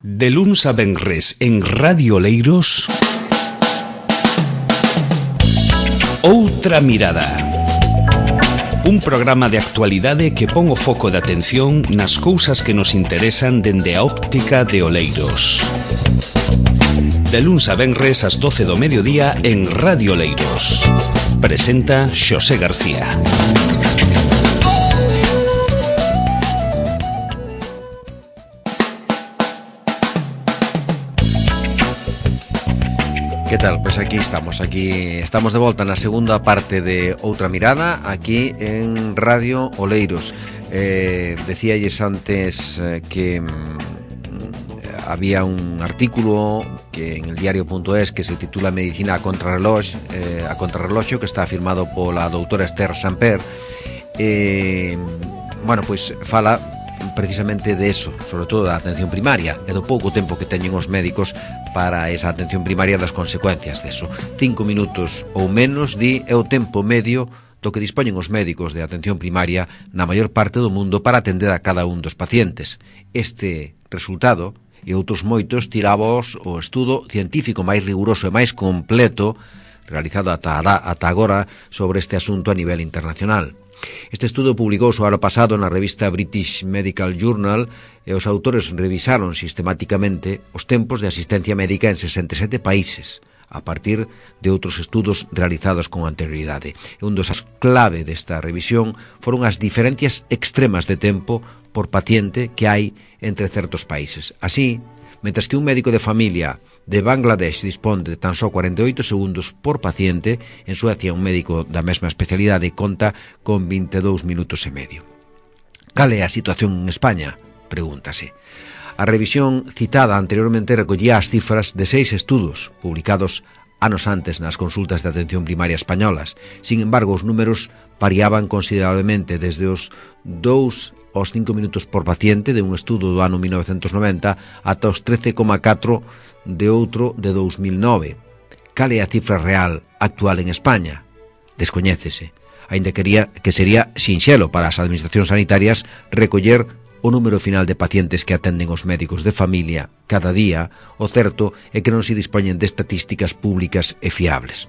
De luns a venres en Radio Oleiros, Outra Mirada. Un programa de actualidade que pon o foco de atención nas cousas que nos interesan dende a óptica de Oleiros. De luns a venres ás 12 do mediodía en Radio Oleiros. Presenta Xosé García. Que tal? Pois aquí estamos de volta na segunda parte de Outra Mirada, aquí en Radio Oleiros. Decíalles antes que había un artículo que en el diario.es que se titula Medicina a contrarreloxo, que está firmado pola doutora Esther Samper. Pois fala precisamente de eso, sobre todo da atención primaria e do pouco tempo que teñen os médicos para esa atención primaria, das consecuencias deso. 5 minutos ou menos é o tempo medio do que dispoñen os médicos de atención primaria na maior parte do mundo para atender a cada un dos pacientes. Este resultado e outros moitos tirábos o estudo científico máis riguroso e máis completo realizado ata agora sobre este asunto a nivel internacional. Este estudo publicouse o ano pasado na revista British Medical Journal e os autores revisaron sistemáticamente os tempos de asistencia médica en 67 países a partir de outros estudos realizados con anterioridade. E un dos clave desta revisión foron as diferencias extremas de tempo por paciente que hai entre certos países. Así, mentres que un médico de familia de Bangladesh dispón de tan só 48 segundos por paciente, en Suecia un médico da mesma especialidade conta con 22 minutos e medio. Cal é a situación en España? Pregúntase. A revisión citada anteriormente recollía as cifras de 6 estudos publicados anos antes nas consultas de atención primaria españolas. Sin embargo, os números variaban considerablemente desde os 2 aos 5 minutos por paciente de un estudo do ano 1990 ata os 13,4 de outro de 2009. Cal é a cifra real actual en España? Descoñécese, aínda que sería sinxelo para as administracións sanitarias recoller o número final de pacientes que atenden os médicos de familia cada día. O certo é que non se dispoñen de estatísticas públicas e fiables.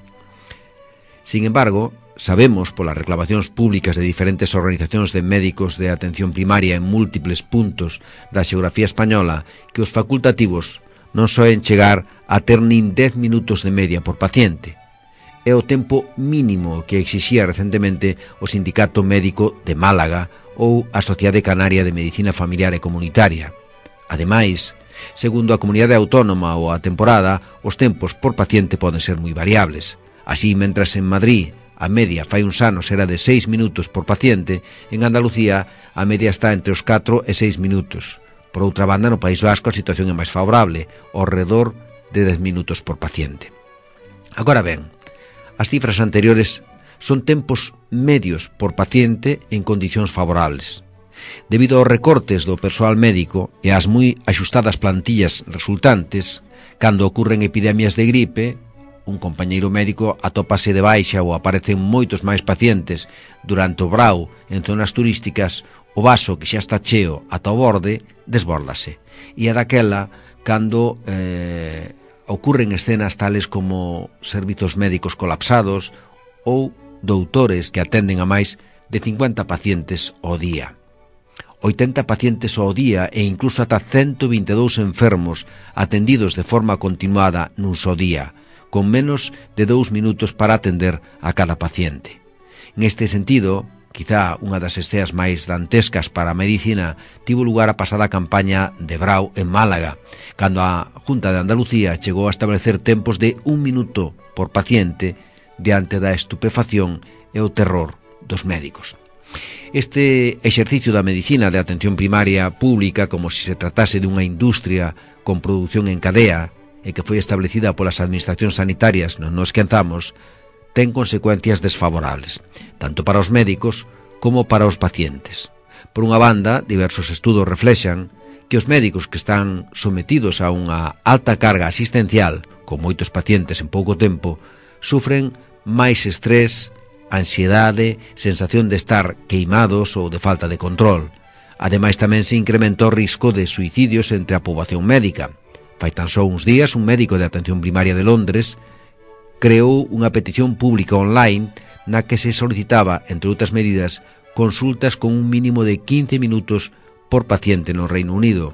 Sin embargo, sabemos polas reclamacións públicas de diferentes organizacións de médicos de atención primaria en múltiples puntos da xeografía española que os facultativos non soen chegar a ter nin 10 minutos de media por paciente. É o tempo mínimo que exixía recentemente o Sindicato Médico de Málaga ou a Sociedade Canaria de Medicina Familiar e Comunitaria. Ademais, segundo a comunidade autónoma ou a temporada, os tempos por paciente poden ser moi variables. Así, mentras en Madrid a media fai uns anos era de 6 minutos por paciente, en Andalucía a media está entre os 4 e 6 minutos. Por outra banda, no País Vasco a situación é máis favorable, ao redor de 10 minutos por paciente. Agora ben, as cifras anteriores son tempos medios por paciente en condicións favorables. Debido aos recortes do persoal médico e ás moi axustadas plantillas resultantes, cando ocurren epidemias de gripe, un compañeiro médico atópase de baixa ou aparecen moitos máis pacientes durante o brao en zonas turísticas, o vaso que xa está cheo ata o borde desbórdase. E é daquela cando ocurren escenas tales como servizos médicos colapsados ou doutores que atenden a máis de 50 pacientes ao día. 80 pacientes ao día e incluso ata 122 enfermos atendidos de forma continuada nun só día, con menos de 2 minutos para atender a cada paciente. Neste sentido, quizá unha das esceas máis dantescas para a medicina tivo lugar a pasada campaña de Brao en Málaga, cando a Junta de Andalucía chegou a establecer tempos de 1 minuto por paciente diante da estupefacción e o terror dos médicos. Este exercicio da medicina de atención primaria pública, como se tratase de unha industria con produción en cadea e que foi establecida polas administracións sanitarias, non nos esquentamos, ten consecuencias desfavorables, tanto para os médicos como para os pacientes. Por unha banda, diversos estudos reflexan que os médicos que están sometidos a unha alta carga asistencial, con moitos pacientes en pouco tempo, sufren máis estrés, ansiedade, sensación de estar queimados ou de falta de control. Ademais, tamén se incrementou o risco de suicidios entre a poboación médica. Fai tan só uns días, un médico de atención primaria de Londres creou unha petición pública online na que se solicitaba, entre outras medidas, consultas con un mínimo de 15 minutos por paciente no Reino Unido.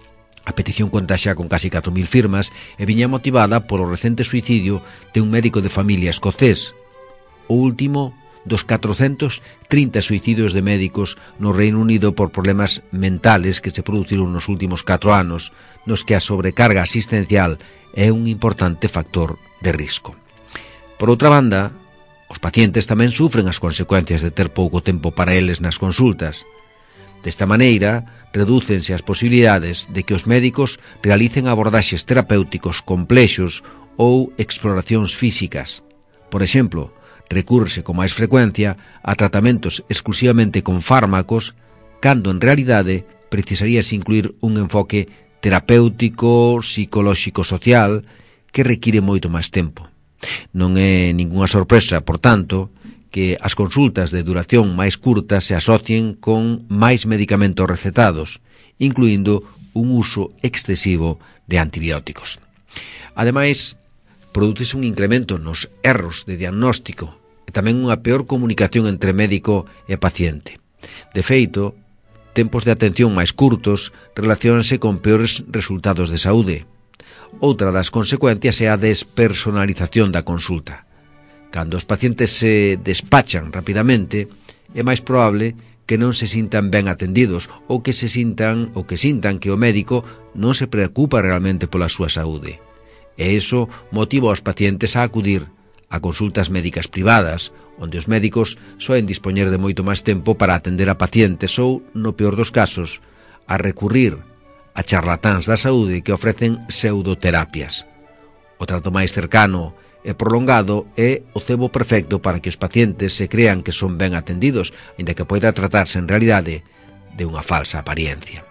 A petición conta xa con casi 4.000 firmas e viña motivada polo recente suicidio de un médico de familia escocés, o último dos 430 suicidios de médicos no Reino Unido por problemas mentales que se produciron nos últimos 4 anos, nos que a sobrecarga asistencial é un importante factor de risco. Por outra banda, os pacientes tamén sufren as consecuencias de ter pouco tempo para eles nas consultas. Desta maneira, redúcense as posibilidades de que os médicos realicen abordaxes terapéuticos complexos ou exploracións físicas. Por exemplo, recúrrese con máis frecuencia a tratamentos exclusivamente con fármacos, cando en realidade precisaríase incluir un enfoque terapéutico, psicolóxico, social, que require moito máis tempo. Non é ningunha sorpresa, por tanto, que as consultas de duración máis curta se asocien con máis medicamentos recetados, incluindo un uso excesivo de antibióticos. Ademais, prodúcese un incremento nos erros de diagnóstico e tamén unha peor comunicación entre médico e paciente. De feito, tempos de atención máis curtos relaciónanse con peores resultados de saúde. Outra das consecuencias é a despersonalización da consulta. Cando os pacientes se despachan rapidamente, é máis probable que non se sintan ben atendidos ou que sintan que o médico non se preocupa realmente pola súa saúde. E iso motiva aos pacientes a acudir a consultas médicas privadas, onde os médicos soen dispoñer de moito máis tempo para atender a pacientes ou, no peor dos casos, a recurrir a charlatáns da saúde que ofrecen pseudoterapias. O trato máis cercano e prolongado é o cebo perfecto para que os pacientes se crean que son ben atendidos, ainda que poida tratarse en realidade de unha falsa apariencia.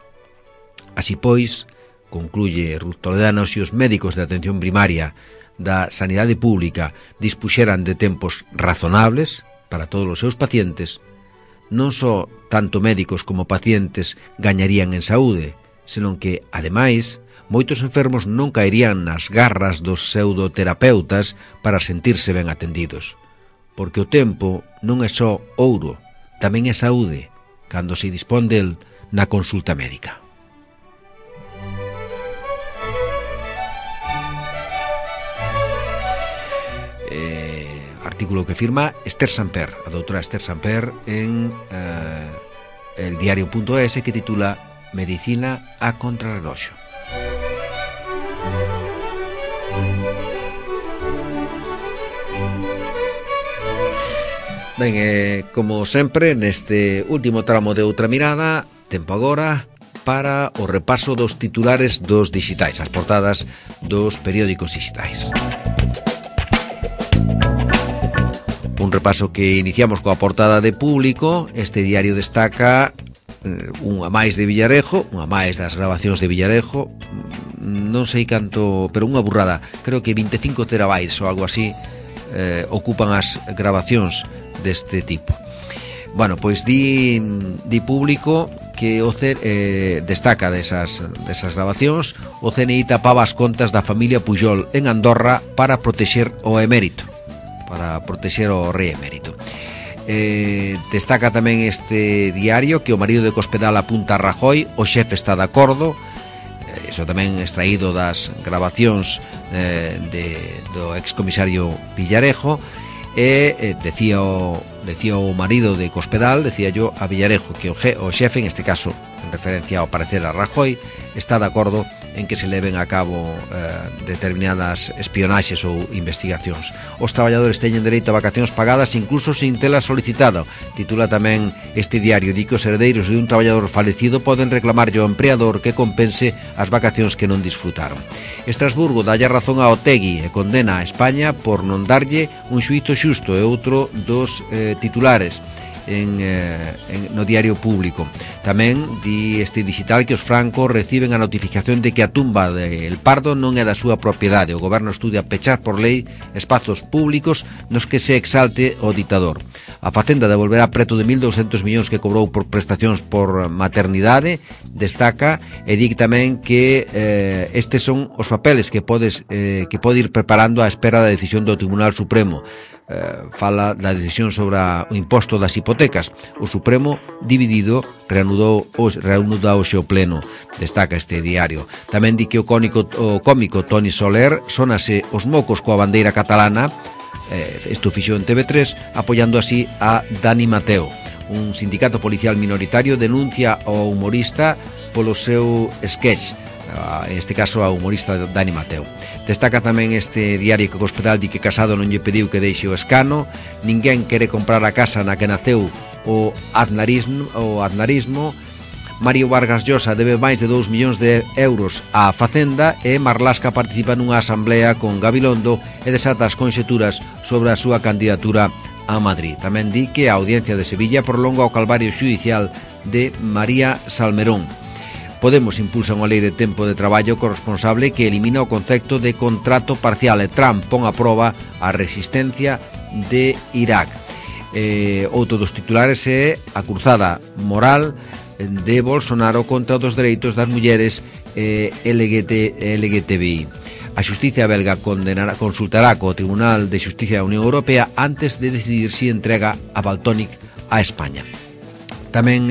Así pois, concluye Ruth Toledano, se os médicos de atención primaria da sanidade pública dispuxeran de tempos razonables para todos os seus pacientes, non só tanto médicos como pacientes gañarían en saúde, senón que, ademais, moitos enfermos non caerían nas garras dos pseudoterapeutas para sentirse ben atendidos. Porque o tempo non é só ouro, tamén é saúde, cando se dispón del na consulta médica. Artículo que firma Esther Samper, a doutora Esther Samper, en eldiario.es, que titula Medicina a contrarreloxo. Ben, como sempre, neste último tramo de Outra Mirada, tempo agora para o repaso dos titulares dos dixitais, as portadas dos periódicos dixitais. Un repaso que iniciamos coa portada de Público. Este diario destaca unha máis de Villarejo, unha máis das grabacións de Villarejo, non sei canto, pero unha burrada, creo que 25 terabytes ou algo así ocupan as grabacións deste tipo. Bueno, pois di Público que o destaca desas grabacións: o CNI tapaba as contas da familia Pujol en Andorra para protexer o emérito, para protexer o rei emérito. Destaca tamén este diario que o marido de Cospedal apunta a Rajoy, o xefe está de acordo. Iso tamén extraído das grabacións do excomisario Villarejo. E decía o marido de Cospedal, decía yo a Villarejo, que o xefe, en este caso en referencia ao parecer a Rajoy, está de acordo en que se leven a cabo determinadas espionaxes ou investigacións. Os traballadores teñen dereito a vacacións pagadas incluso sin tela solicitado. Titula tamén este diario, di que os herdeiros de un traballador falecido poden reclamarlle ao empleador que compense as vacacións que non disfrutaron. Estrasburgo dalle razón a Otegi e condena a España por non darlle un xuízo xusto, é outro dos titulares no diario Público. Tamén di este digital que os francos reciben a notificación de que a tumba de El Pardo non é da súa propiedade. O goberno estudia pechar por lei espazos públicos nos que se exalte o ditador. A Facenda devolverá preto de 1.200 millóns que cobrou por prestacións por maternidade, destaca, e di tamén que estes son os papeles que pode ir preparando á espera da decisión do Tribunal Supremo. Fala da decisión sobre o imposto das hipotecas. O Supremo dividido reanudou hoxe o pleno, destaca este diario. Tamén di que o cómico Toni Soler sonase os mocos coa bandeira catalana. Isto fixo en TV3, apoiando así a Dani Mateo. Un sindicato policial minoritario denuncia ao humorista polo seu sketch, en este caso ao humorista Dani Mateo. Destaca tamén este diario que o Cospedal di que Casado non lle pediu que deixe o escano. Ninguén quere comprar a casa na que naceu o aznarismo. Mario Vargas Llosa debe máis de 2 millóns de euros á Facenda e Marlaska participa nunha asamblea con Gabilondo e desata as conxeturas sobre a súa candidatura a Madrid. Tamén di que a Audiencia de Sevilla prolonga o calvario xudicial de María Salmerón. Podemos impulsa unha lei de tempo de traballo corresponsable que elimina o concepto de contrato parcial e Trump pon a proba a resistencia de Irak. Outro dos titulares é a cruzada moral de Bolsonaro contra os dereitos das mulleres LGTBI. A xustiza belga consultará co Tribunal de Xustiza da Unión Europea antes de decidir si entrega a Valtònyc a España. Tamén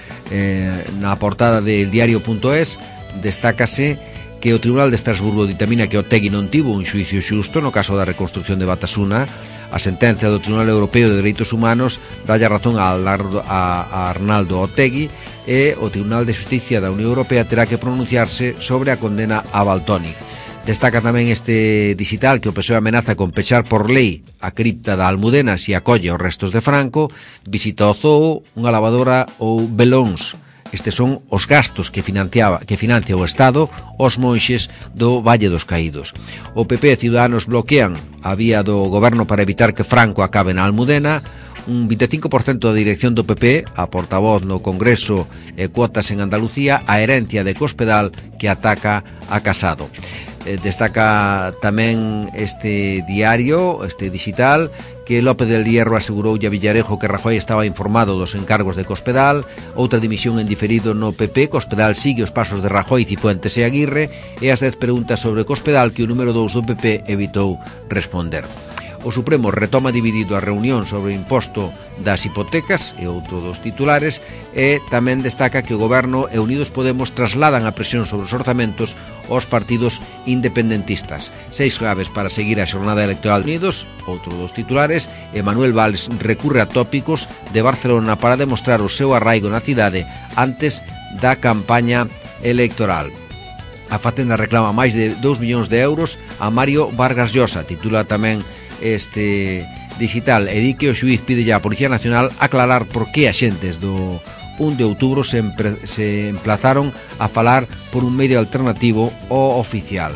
na portada del diario.es destácase que o Tribunal de Estrasburgo ditamina que Otegi non tivo un xuicio xusto no caso da reconstrucción de Batasuna. A sentencia do Tribunal Europeo de Dereitos Humanos dalle razón a Arnaldo Otegi e o Tribunal de Xusticia da Unión Europea terá que pronunciarse sobre a condena a Valtònyc. Destaca tamén este digital que o PSOE amenaza con pechar por lei a cripta da Almudena se acolle os restos de Franco, visita o zoo, unha lavadora ou velóns. Estes son os gastos que financia o Estado os monxes do Valle dos Caídos. O PP e Ciudadanos bloquean a vía do goberno para evitar que Franco acabe na Almudena. Un 25% da dirección do PP, a portavoz no Congreso e cuotas en Andalucía, a herencia de Cospedal que ataca a Casado. Destaca tamén este diario, este digital, que López del Hierro aseguroulle a Villarejo que Rajoy estaba informado dos encargos de Cospedal. Outra dimisión en diferido no PP. Cospedal sigue os pasos de Rajoy, Cifuentes e Aguirre, e as 10 preguntas sobre Cospedal que o número 2 do PP evitou responder. O Supremo retoma dividido a reunión sobre o imposto das hipotecas e outro dos titulares, e tamén destaca que o Goberno e Unidos Podemos trasladan a presión sobre os orzamentos aos partidos independentistas. 6 claves para seguir a xornada electoral Unidos, outro dos titulares, e Manuel Valls recurre a tópicos de Barcelona para demostrar o seu arraigo na cidade antes da campaña electoral. A Facenda reclama máis de 2 millóns de euros a Mario Vargas Llosa, titula tamén este digital, e di que o xuiz pide á Policía Nacional aclarar por que axentes do 1 de outubro se emplazaron a falar por un medio alternativo ao oficial.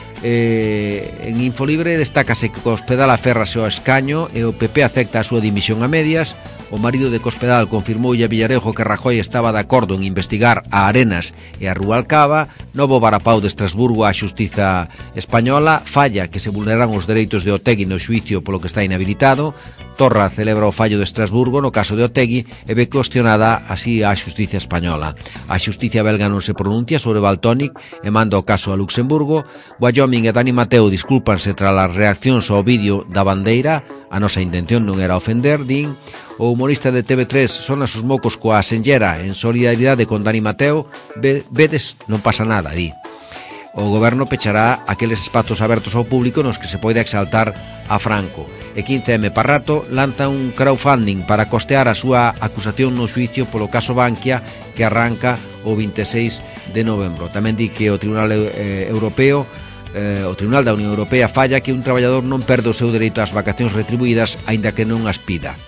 En Infolibre destácase que Cospedal aférrase ao escaño e o PP acepta a súa dimisión a medias. O marido de Cospedal confirmoulle a Villarejo que Rajoy estaba de acordo en investigar a Arenas e a Rubalcaba. Novo varapau de Estrasburgo á xustiza española, falla que se vulneran os dereitos de Otegi no xuicio polo que está inhabilitado. Torra celebra o fallo de Estrasburgo no caso de Otegi e ve cuestionada así a xustiza española. A xustiza belga non se pronuncia sobre Valtònyc e manda o caso a Luxemburgo. Wyoming e Dani Mateo discúlpanse tras as reaccións ao vídeo da bandeira. A nosa intención non era ofender, din. O humorista de TV3 sona os mocos coa senllera en solidaridade con Dani Mateo. Vedes, non pasa nada, di. O goberno pechará aqueles espazos abertos ao público nos que se pode exaltar a Franco. E 15M Parrato lanza un crowdfunding para costear a súa acusación no xuicio polo caso Bankia que arranca o 26 de novembro. Tamén di que o Tribunal Europeo o Tribunal da Unión Europea falla que un traballador non perde o seu dereito ás vacacións retribuídas aínda que non as pida.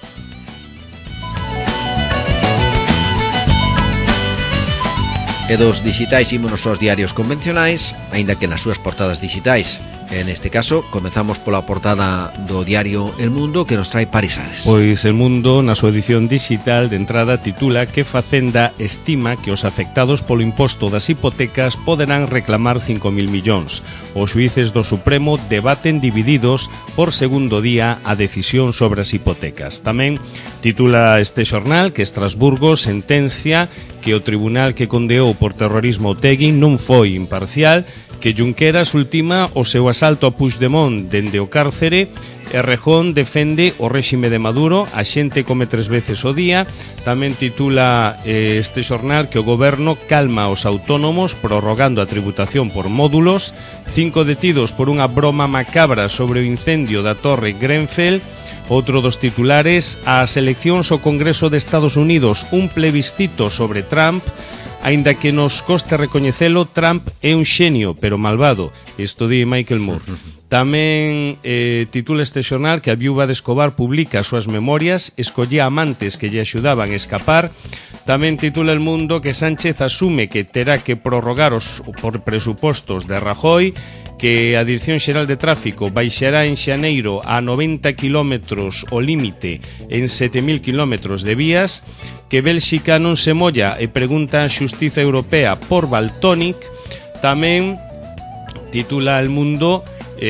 E dos digitais ímonos aos diarios convencionais, aínda que nas súas portadas digitais En este caso, comezamos pola portada do diario El Mundo, que nos trae Paris Ares. Pois El Mundo, na súa edición digital de entrada, titula que Facenda estima que os afectados polo imposto das hipotecas poderán reclamar 5.000 millóns. Os xuíces do Supremo debaten divididos por segundo día a decisión sobre as hipotecas. Tamén titula este xornal que Estrasburgo sentencia que o tribunal que condeou por terrorismo Otegi non foi imparcial, que Junqueras ultima o seu asalto a Puigdemont dende o cárcere e Rejón defende o réxime de Maduro, a xente come 3 veces o día. Tamén titula este xornal que o goberno calma os autónomos prorrogando a tributación por módulos, 5 detidos por unha broma macabra sobre o incendio da Torre Grenfell. Outro dos titulares, as eleccións ao Congreso de Estados Unidos, un plebiscito sobre Trump. Aínda que nos coste recoñecelo, Trump é un xenio, pero malvado. Isto di Michael Moore. Tamén titula este xornal que a viúva de Escobar publica as súas memorias, escollía amantes que lle axudaban a escapar. Tamén titula El Mundo que Sánchez asume que terá que prorrogar os por presupostos de Rajoy, que a Dirección Xeral de Tráfico baixará en xaneiro a 90 kilómetros o límite en 7.000 kilómetros de vías, que Bélxica non se molla e pregunta a Xustiza Europea por Valtònic. Tamén titula El Mundo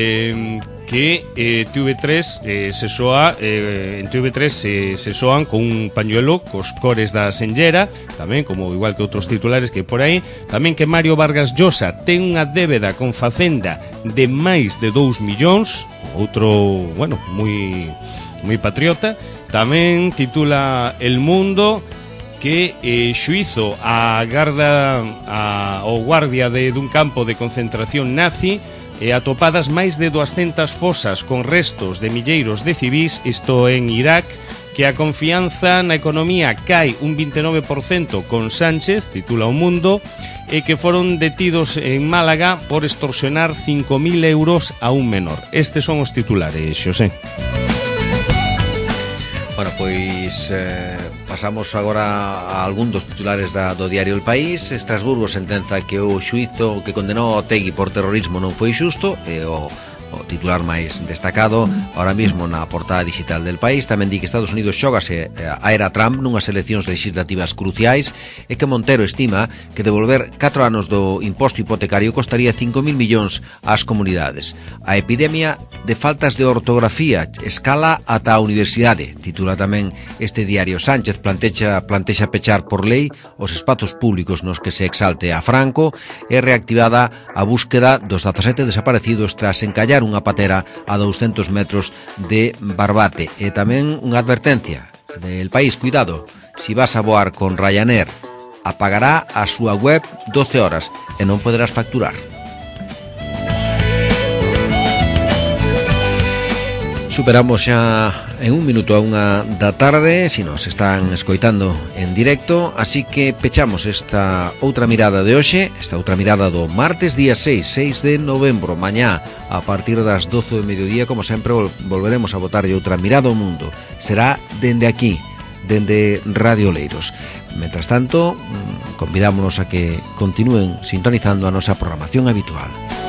que TV3 se soa en TV3 se soan con un pañuelo cos cores da senllera, tamén como igual que outros titulares que por aí. Tamén que Mario Vargas Llosa ten unha débeda con Facenda de máis de 2 millóns, outro, bueno, moi patriota. Tamén titula El Mundo que xuizo a garda ao guardia dun campo de concentración nazi e atopadas máis de 200 fosas con restos de milleiros de civís, isto en Irak, que a confianza na economía cae un 29% con Sánchez, titula O Mundo, e que foron detidos en Málaga por extorsionar 5.000 euros a un menor. Estes son os titulares, Xosé. Bueno, pois pasamos agora a algún dos titulares do diario El País. Estrasburgo sentenza que o xuízo que condenou a Otegi por terrorismo non foi xusto, e o titular máis destacado ahora mismo na portada digital del País. Tamén di que Estados Unidos xógase a era Trump nunhas eleccións legislativas cruciais e que Montero estima que devolver 4 anos do imposto hipotecario costaría 5.000 millóns ás comunidades. A epidemia de faltas de ortografía escala ata a universidade, titula tamén este diario. Sánchez plantexa pechar por lei os espazos públicos nos que se exalte a Franco, e reactivada a búsqueda dos 17 desaparecidos tras encallar unha patera a 200 metros de Barbate. E tamén unha advertencia del País: cuidado, si vas a voar con Ryanair, apagará a súa web 12 horas e non poderás facturar. Superamos xa en un minuto a 1 da tarde, si nos están escoitando en directo, así que pechamos esta outra mirada de hoxe, esta outra mirada do martes día 6 de novembro. Mañá, a partir das 12 do mediodía, como sempre, volveremos a botarlle outra mirada ao mundo. Será dende aquí, dende Radio Oleiros. Mentras tanto, convidámonos a que continúen sintonizando a nosa programación habitual.